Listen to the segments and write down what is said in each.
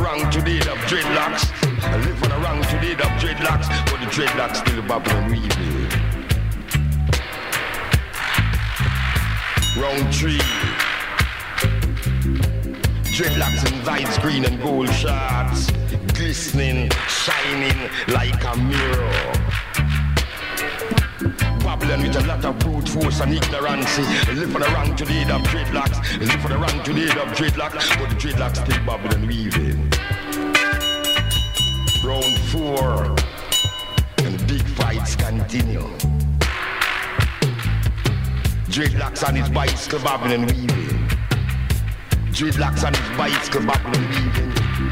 wrong today of dreadlocks. I live on the wrong today of dreadlocks, but the dreadlocks still bubble and weaving. Round 3. Dreadlocks in lights, green and gold shots, glistening, shining like a mirror. Babylon with a lot of brute force and ignorance. Live for the wrong today of dreadlocks. Live for the wrong today of dreadlocks, but the dreadlocks still bubble and weaving. Round 4, and big fights continue. Dreadlocks on his bicycle bubble and weaving. Dreadlocks on his bicycle bubble and weaving.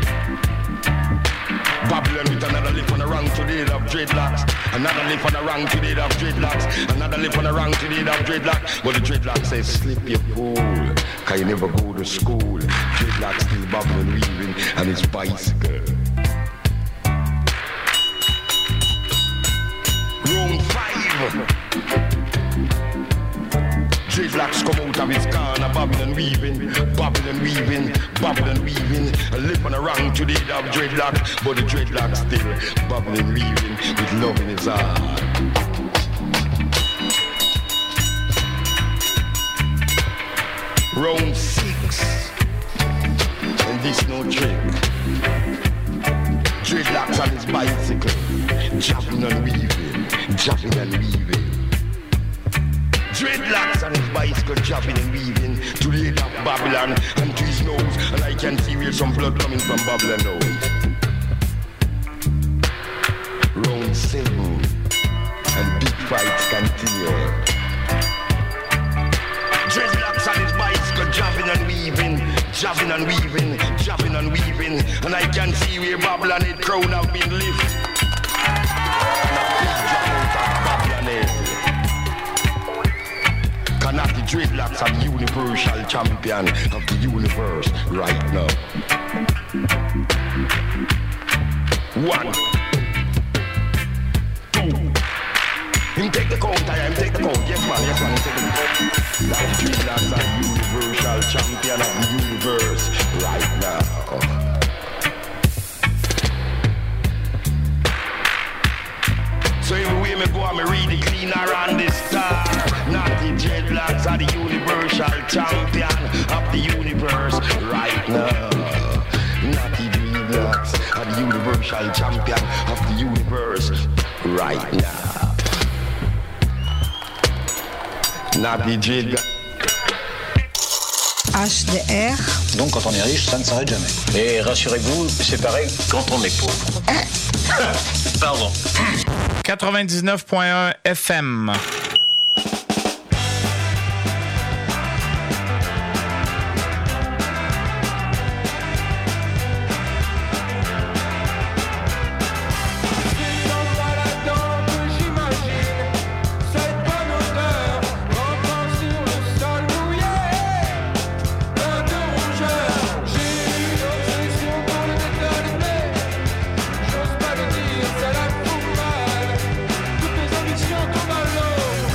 Babylon with another lift on the wrong today of dreadlocks. Another lift on the wrong today of dreadlocks. Another lift on the wrong today of dreadlocks. But the dreadlocks says slip your fool, cause you never go to school. Dreadlocks still bubbling, weaving on his bicycle. Round 5. Dreadlocks come out of his corner, Babylon weaving, Babylon weaving, Babylon weaving. I live on the wrong today of dreadlocks, but the dreadlocks still Babylon weaving with love in his heart. Round 6, and this no trick. Dreadlocks on his bicycle, jumping and weaving, jumping and weaving. Dreadlocks on his bicycle, chopping and weaving to the head of Babylon and to his nose, and I can see where some blood coming from Babylon now. Round 7, and big fights continue. Dreadlocks on his bicycle, chopping and weaving, chopping and weaving, chopping and weaving, and I can see where Babylon head crown have been lifted. And a big drop out of Babylon head. Not the dreadlocks are the universal champion of the universe right now. 1, 2. Him take the count, him take the count. Yes man, him take the count. Now the dreadlocks are the universal champion of the universe right now. So everywhere me go, me read the cleaner on the star. Not the dreadlocks are the universal champion of the universe right now. Not the dreadlocks are the universal champion of the universe right now. Not the dreadlocks. HDR. Donc quand on est riche, ça ne s'arrête jamais. Et rassurez-vous, c'est pareil quand on est pauvre. Pardon. 99.1 FM. J'ose pas le dire, ça la fout mal. Toutes mes ambitions tombent à l'eau.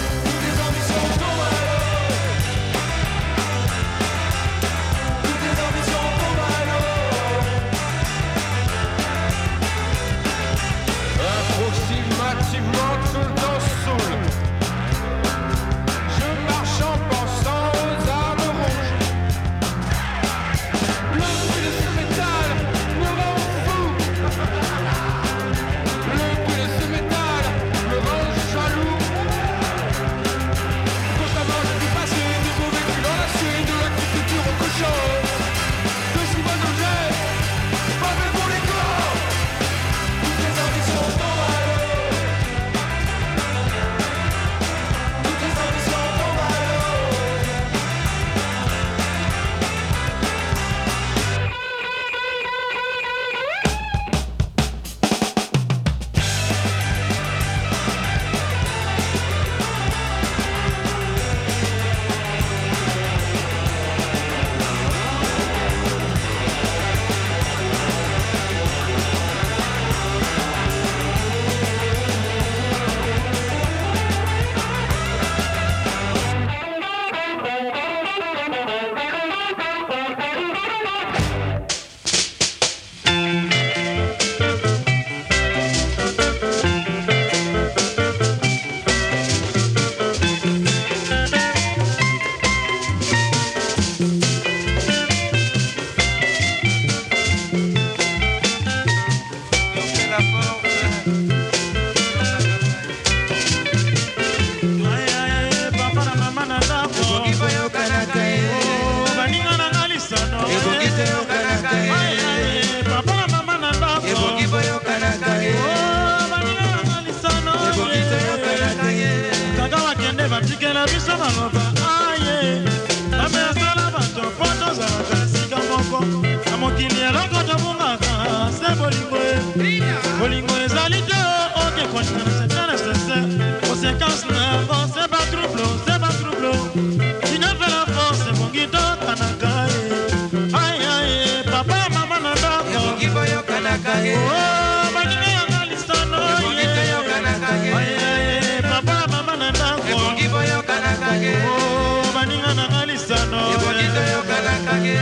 maloba aye amesala bato poto za kasika moko amokili eloko tobungaka se bolingo ezali te oke kontinana c'est nécessaire conséquence na c'est pas trouble tu ne fais la force ebongi tokanaka ye aye aye papa mama na ndako ebongi boyokanaka ye baninga yanga lisano aye aye papa mama na ndako ebongi boyokanaka ye baninga nanga lisano ebongi toyokanaka ye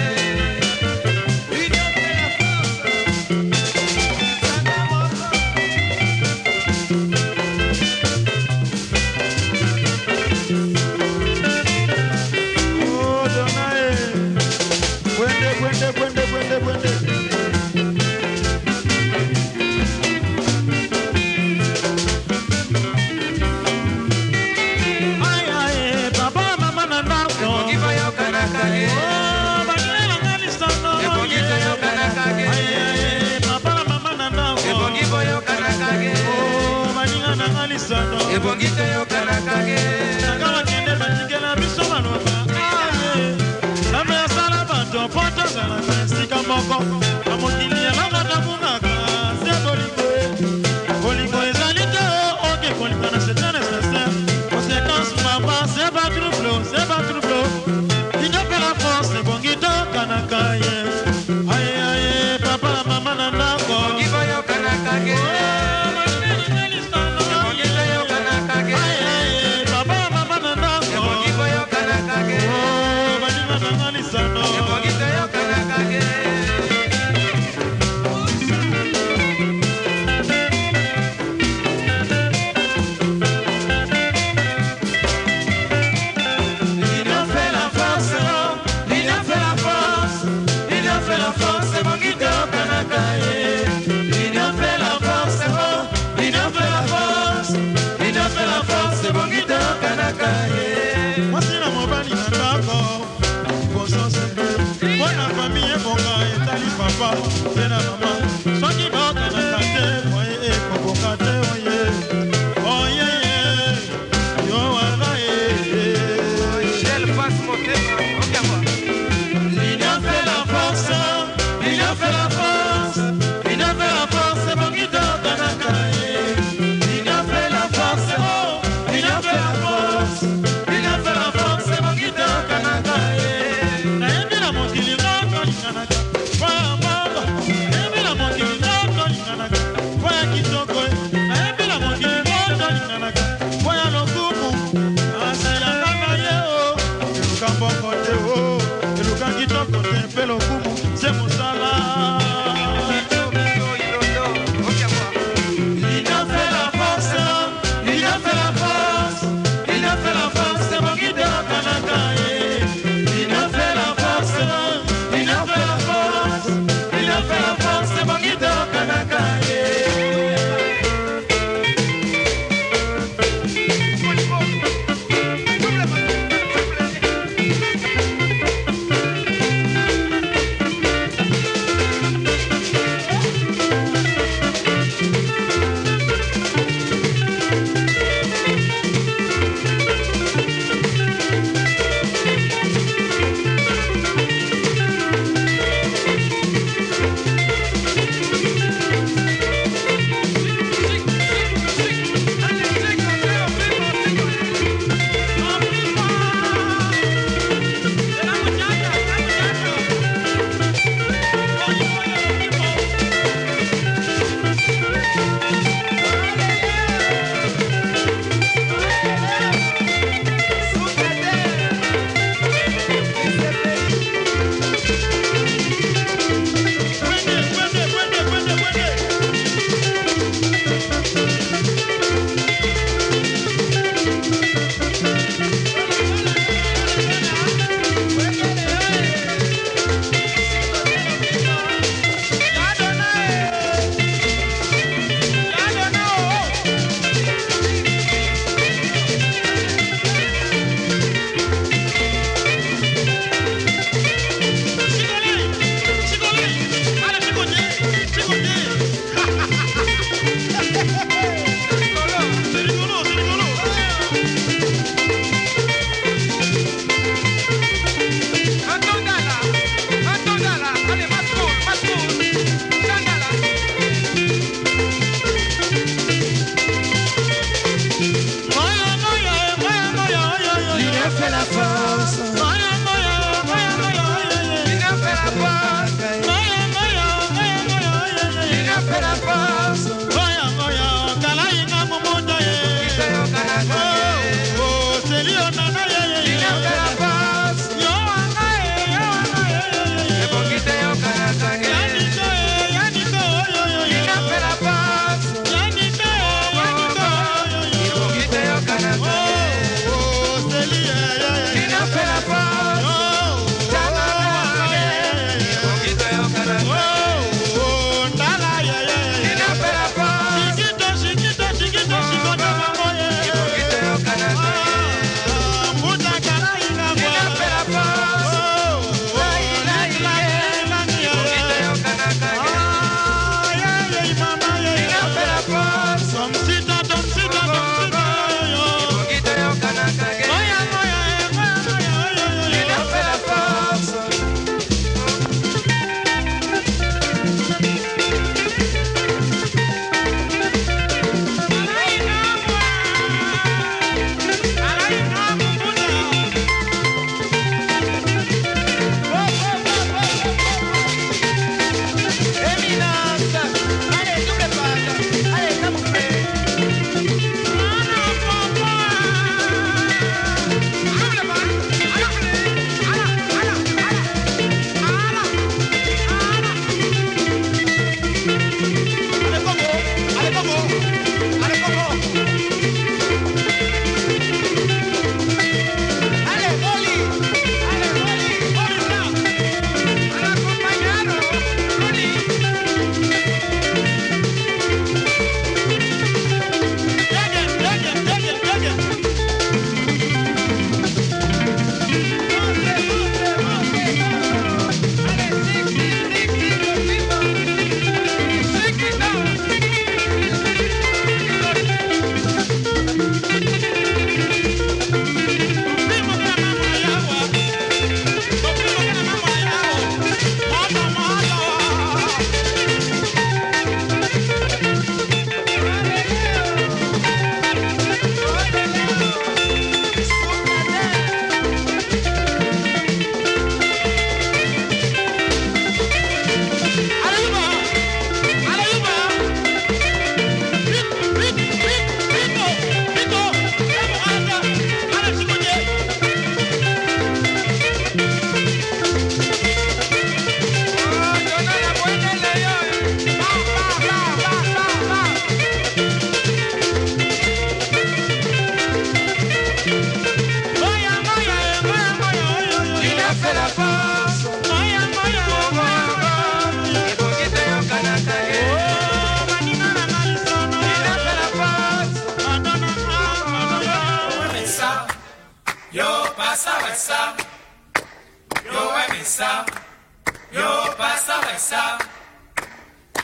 ebongite yo kanakage nakala kende batikela biso maloba aye nambe asala bato poto zala kasika moko amokili elanga tabungaka se bolingo ezali te oke kolingana c'est nécessaire conséquence mama c'est pas trouble il ne fait la force ebongite kanaka ye aye aye papa mama na ndako ebongi yo kanakage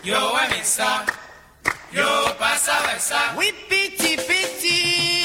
yo aime ça, yo passe avec ça. Oui, petit, petit.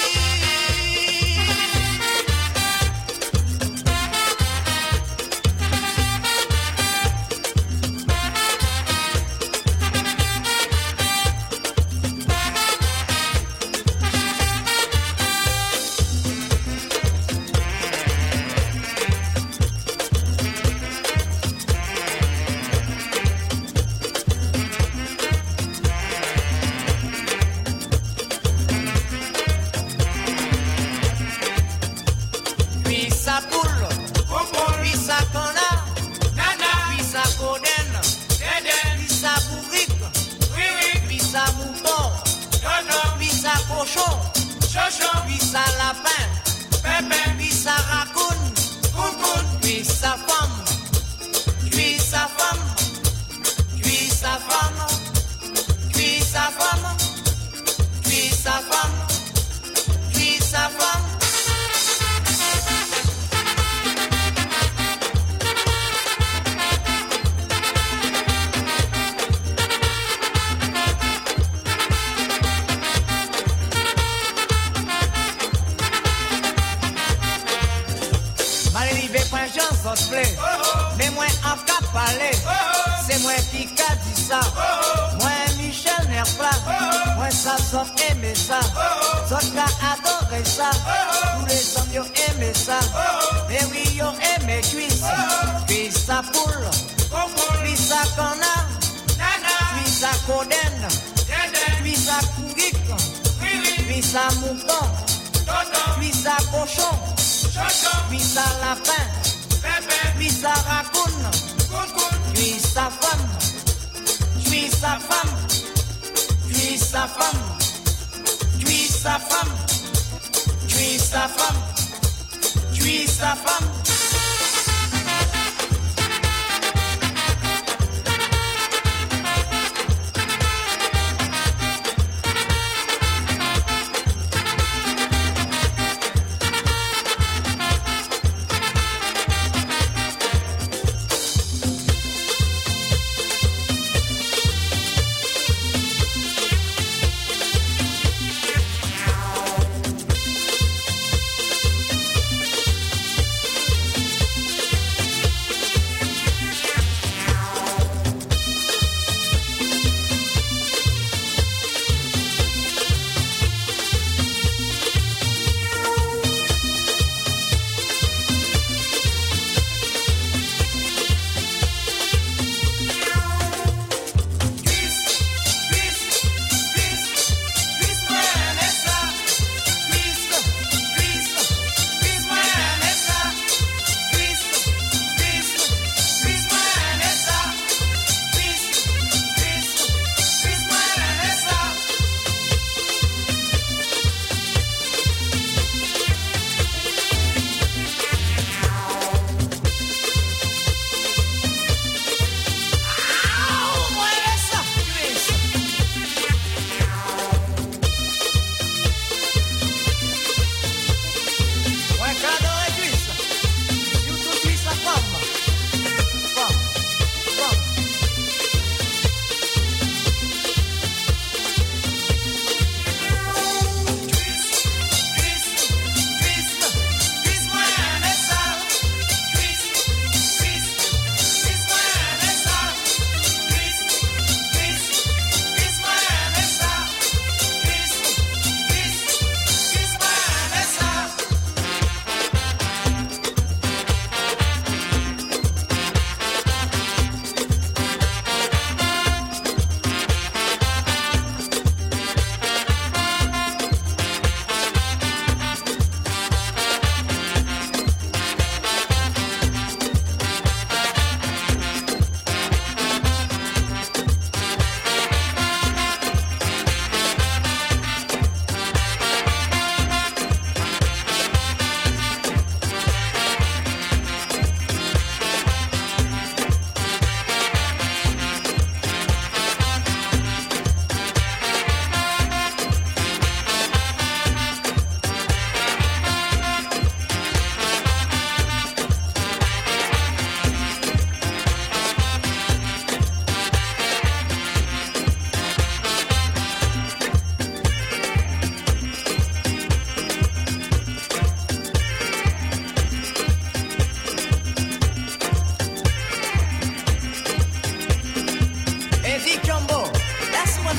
Mais moi en cap parler, c'est moi qui a dit ça. Moi Michel Nerpla, moi ça sauf aimer ça. Sauf qu'a adoré ça. Tous les hommes yo aimé ça. Mais oui yo aimé cuisse. Cuisse à poule, cuisse à canard, cuisse à coden, cuisse à cougic, cuisse à mouton, cuisse à cochon, cuisse à lapin. Cuisse à raccoon, cuisse à femme, cuisse à femme, cuisse à femme, cuisse à femme, cuisse à femme, cuisse à femme.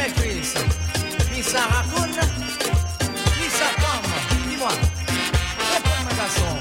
mais Chris, qui ça raconte, qui ça pomme, dis-moi, réponds mon garçon.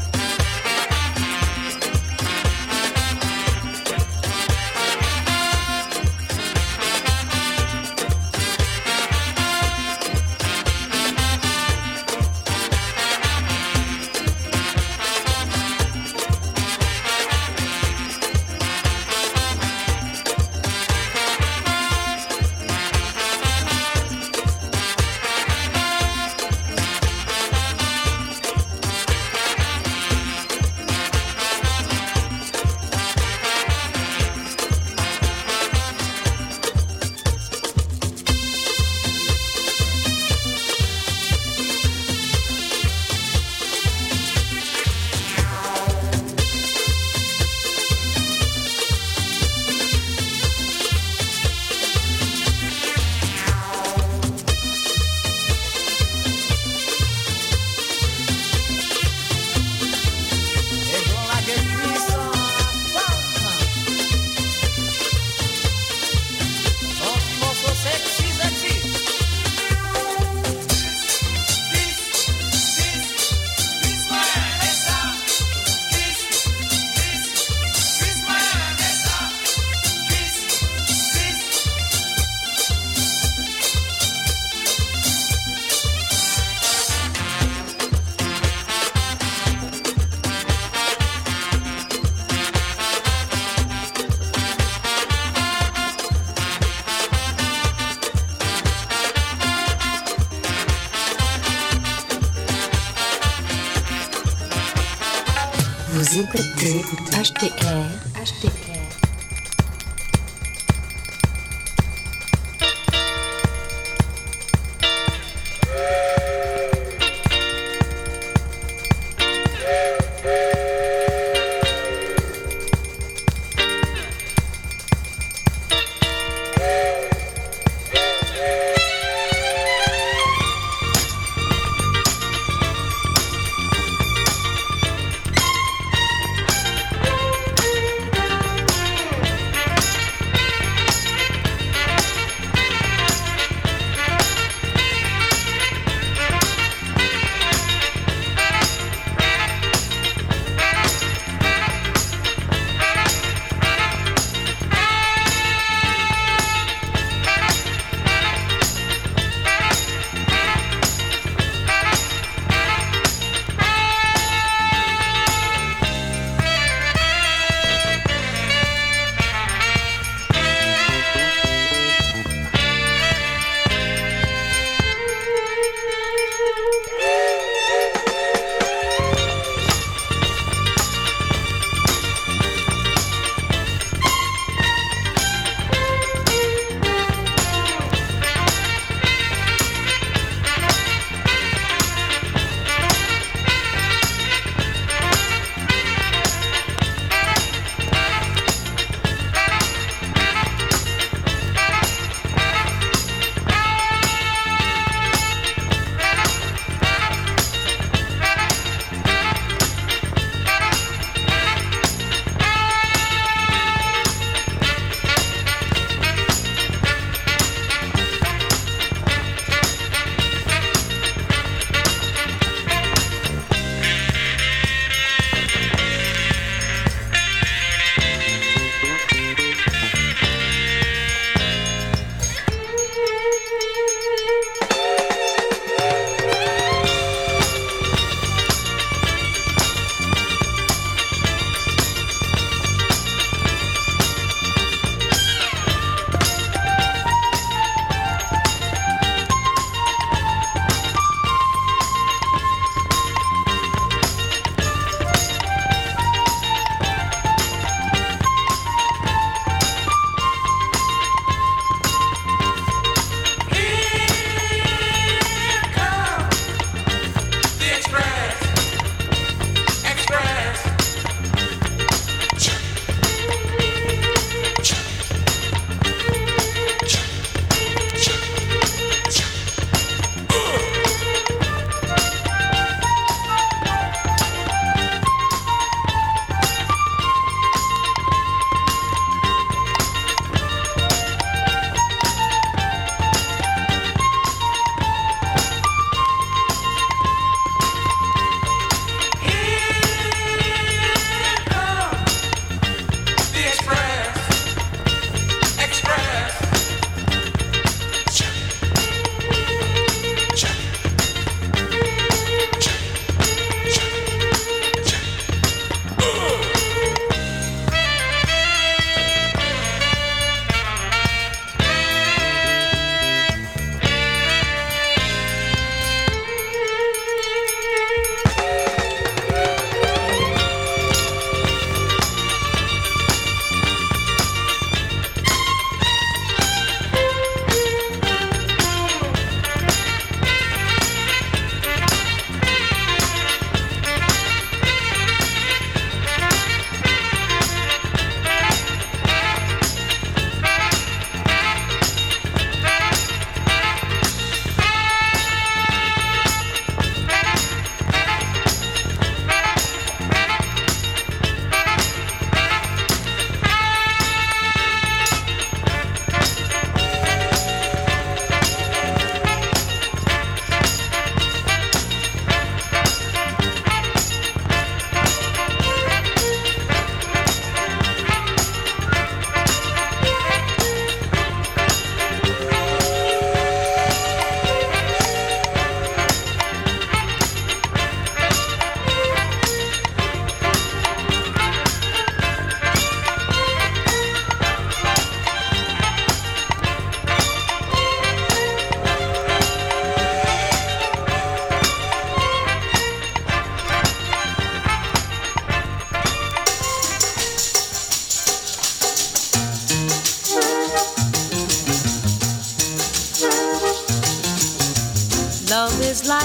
Vous écoutez HTR.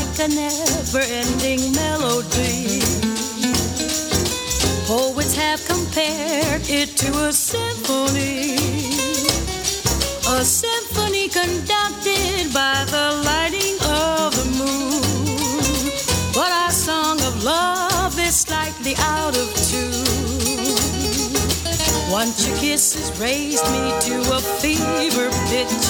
like a never-ending melody. Poets have compared it to a symphony conducted by the lighting of the moon. But our song of love is slightly out of tune. Once your kisses raised me to a fever pitch.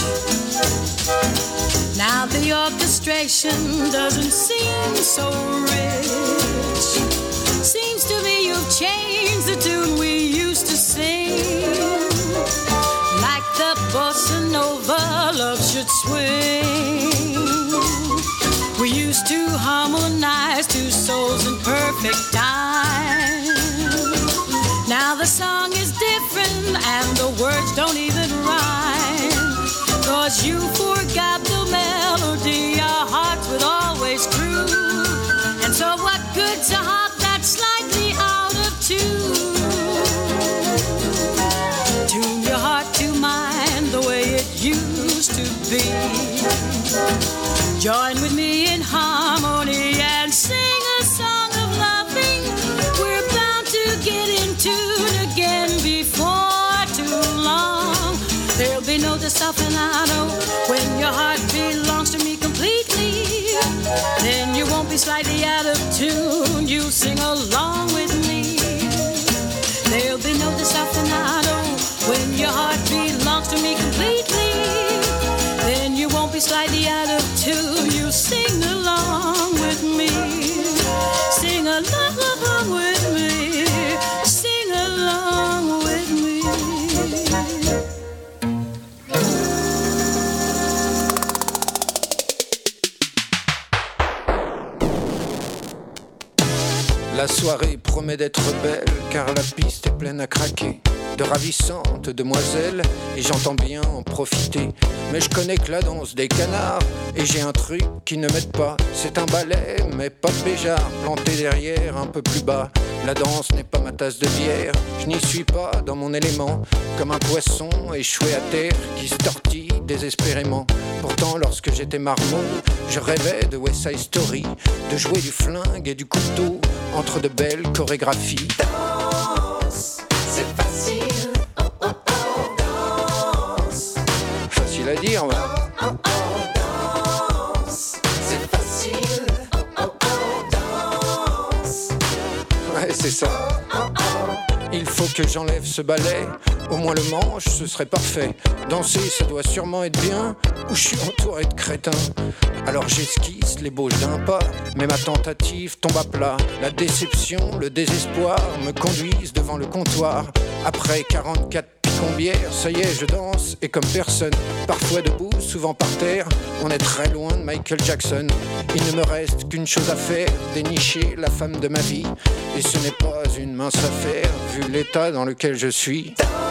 Now the orchestration doesn't seem so rich. Seems to me you've changed the tune we used to sing. Like the bossa nova love should swing. We used to harmonize two souls in perfect time. Now the song is different and the words don't even rhyme. 'Cause you forgot the melody our hearts would always groove. And so what good's a heart that's slightly out of tune? Tune your heart to mine the way it used to be. Join with me in harmony and sing a song of loving. We're bound to get in tune again before too long. There'll be no desafinado when your heart belongs to me completely. Then you won't be slightly out of tune. You sing along with me. There'll be no desafinado when your heart belongs to me completely. Then you won't be slightly out of tune. You sing along with me. Sing along with me. Sing along with me. La soirée promet d'être belle car la piste est pleine à craquer. De ravissantes demoiselles et j'entends bien en profiter. Mais je connais que la danse des canards et j'ai un truc qui ne m'aide pas. C'est un ballet mais pas de béjart, planté derrière un peu plus bas. La danse n'est pas ma tasse de bière, je n'y suis pas dans mon élément. Comme un poisson échoué à terre qui se tortille désespérément. Pourtant lorsque j'étais marmot, je rêvais de West Side Story, de jouer du flingue et du couteau entre de belles chorégraphies. Danse, c'est facile, oh oh oh, danse. Facile à dire, ouais. Oh oh oh, danse, c'est facile, oh oh oh, danse. Ouais, c'est ça. Oh oh. Il faut que j'enlève ce balai, au moins le manche, ce serait parfait. Danser, ça doit sûrement être bien, ou je suis entouré de crétins. Alors j'esquisse l'ébauche d'un pas, mais ma tentative tombe à plat. La déception, le désespoir me conduisent devant le comptoir. Après 44 picombières, ça y est, je danse, et comme personne. Parfois debout, souvent par terre, on est très loin de Michael Jackson. Il ne me reste qu'une chose à faire, dénicher la femme de ma vie. Et ce n'est pas une mince affaire, vu l'état dans lequel je suis.